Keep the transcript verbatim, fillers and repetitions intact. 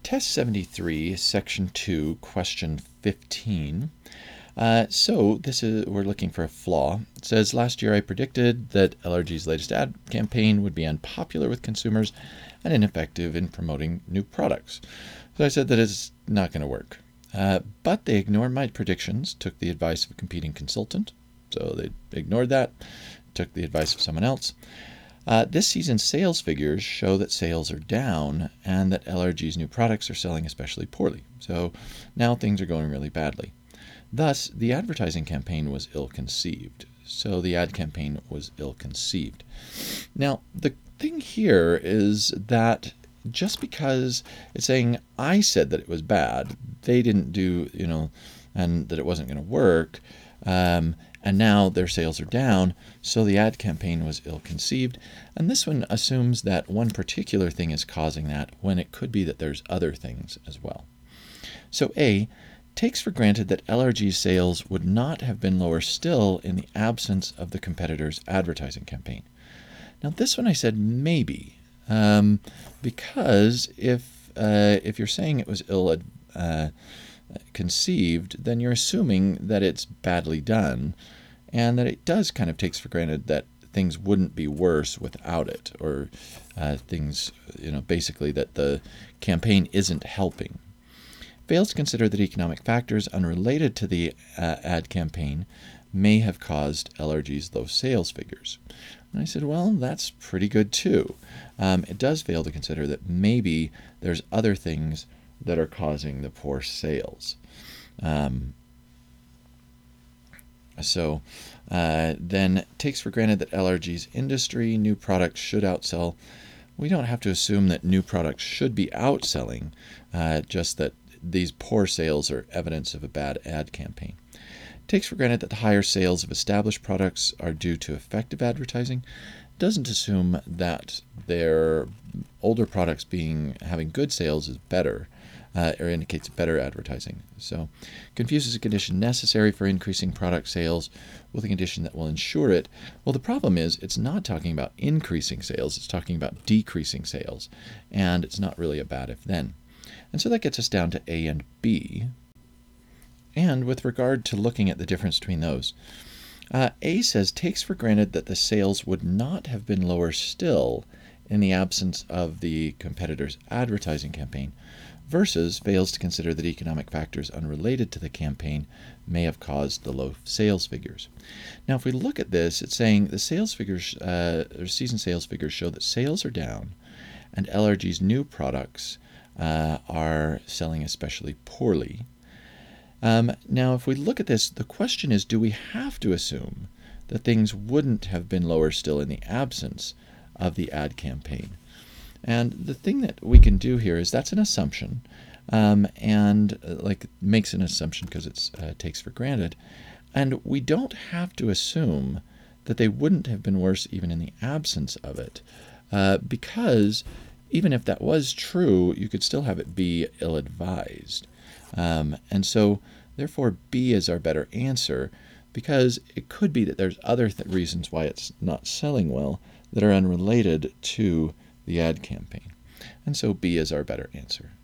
Test seventy-three, Section two, Question fifteen. Uh, so this is we're looking for a flaw. It says, last year I predicted that L R G's latest ad campaign would be unpopular with consumers and ineffective in promoting new products. So I said that it's not going to work. Uh, but they ignored my predictions, took the advice of a competing consultant. So they ignored that, took the advice of someone else. Uh, this season's sales figures show that sales are down and that L R G's new products are selling especially poorly. So now things are going really badly. Thus, the advertising campaign was ill-conceived. So the ad campaign was ill-conceived. Now, the thing here is that just because it's saying I said that it was bad, they didn't do, you know, and that it wasn't going to work, um, and now their sales are down, so the ad campaign was ill-conceived. And this one assumes that one particular thing is causing that, when it could be that there's other things as well. So A takes for granted that L R G's sales would not have been lower still in the absence of the competitor's advertising campaign. Now this one I said maybe, um, because if uh, if you're saying it was ill uh, conceived, then you're assuming that it's badly done, and that it does kind of takes for granted that things wouldn't be worse without it, or uh, things, you know, basically that the campaign isn't helping. Fails to consider that economic factors unrelated to the uh, ad campaign may have caused L R G's low sales figures. And I said, well, that's pretty good too. Um, it does fail to consider that maybe there's other things that are causing the poor sales. Um, so uh, then takes for granted that L R G's industry new products should outsell. We don't have to assume that new products should be outselling, uh, just that these poor sales are evidence of a bad ad campaign. Takes for granted that the higher sales of established products are due to effective advertising. Doesn't assume that their older products being having good sales is better, uh, or indicates better advertising. So confuses a condition necessary for increasing product sales with a condition that will ensure it. Well, the problem is it's not talking about increasing sales, it's talking about decreasing sales, and it's not really a bad if then. And so that gets us down to A and B. And with regard to looking at the difference between those, uh, A says takes for granted that the sales would not have been lower still in the absence of the competitor's advertising campaign, versus fails to consider that economic factors unrelated to the campaign may have caused the low sales figures. Now, if we look at this, it's saying the sales figures, uh, or season sales figures show that sales are down, and L R G's new products Uh, are selling especially poorly. Um, now, if we look at this, the question is, do we have to assume that things wouldn't have been lower still in the absence of the ad campaign? And the thing that we can do here is that's an assumption, um, and uh, like makes an assumption because it uh, takes for granted. And we don't have to assume that they wouldn't have been worse even in the absence of it, uh, because even if that was true, you could still have it be ill-advised. Um, and so, therefore, B is our better answer, because it could be that there's other th- reasons why it's not selling well that are unrelated to the ad campaign. And so B is our better answer.